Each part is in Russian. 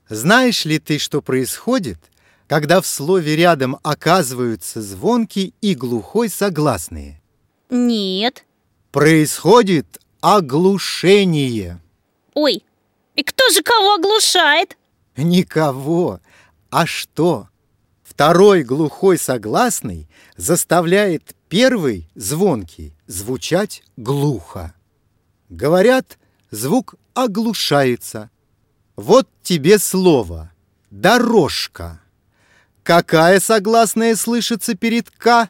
Знаешь ли ты, что происходит, когда в слове рядом оказываются звонкий и глухой согласные? Нет. Происходит оглушение. Ой, и кто же кого оглушает? Никого. А что? Второй глухой согласный заставляет первый звонкий звучать глухо. Говорят, звук оглушается. Вот тебе слово «дорожка». Какая согласная слышится перед «к»?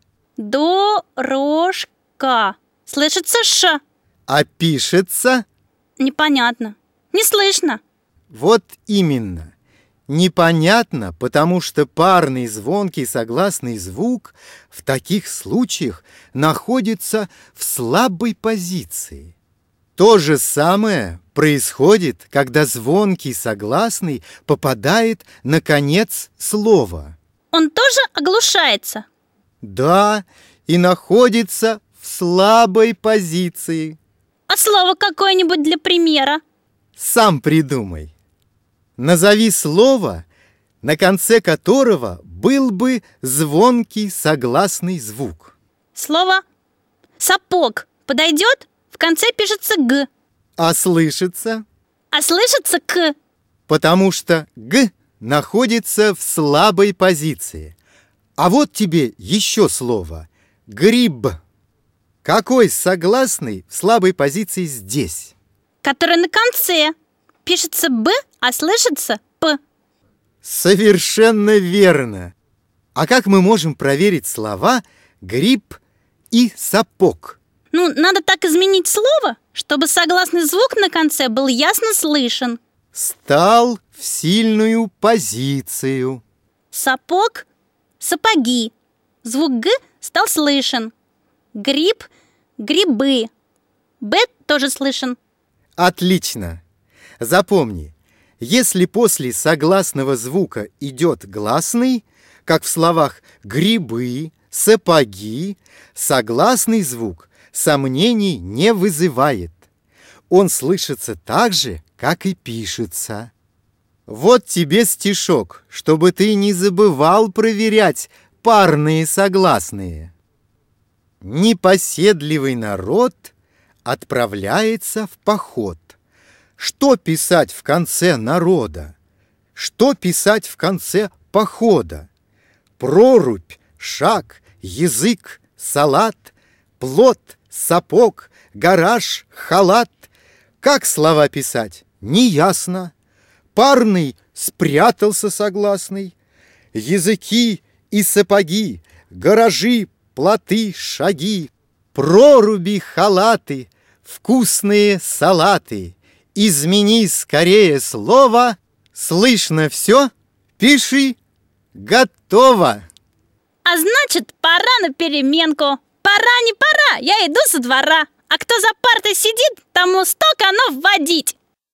Дорожка. Слышится «ш». А пишется? Непонятно. Не слышно. Вот именно. Непонятно, потому что парный звонкий согласный звук в таких случаях находится в слабой позиции. То же самое происходит, когда звонкий согласный попадает на конец слова. Он тоже оглушается? Да, и находится в слабой позиции. А слово какое-нибудь для примера? Сам придумай. Назови слово, на конце которого был бы звонкий согласный звук. Слово «сапог» подойдет? В конце пишется «г». А слышится? А слышится «к». Потому что «г» находится в слабой позиции. А вот тебе еще слово «гриб». Какой согласный в слабой позиции здесь? Который на конце. Пишется «б», а слышится «п». Совершенно верно. А как мы можем проверить слова «гриб» и «сапог»? Ну, надо так изменить слово, чтобы согласный звук на конце был ясно слышен. Стал в сильную позицию. Сапог – сапоги. Звук «г» стал слышен. Гриб – грибы. «б» тоже слышен. Отлично. Запомни, если после согласного звука идет гласный, как в словах «грибы», «сапоги», согласный звук сомнений не вызывает. Он слышится так же, как и пишется. Вот тебе стишок, чтобы ты не забывал проверять парные согласные. Непоседливый народ отправляется в поход. Что писать в конце народа? Что писать в конце похода? Прорубь, шаг, язык, салат, плот, сапог, гараж, халат. Как слова писать? Неясно. Парный спрятался согласный. Языки и сапоги, гаражи, плоты, шаги, проруби, халаты, вкусные салаты. Измени скорее слово. Слышно все? Пиши. Готово. А значит, пора на переменку. Пора, не пора, я иду со двора. А кто за партой сидит, тому столько оно вводить.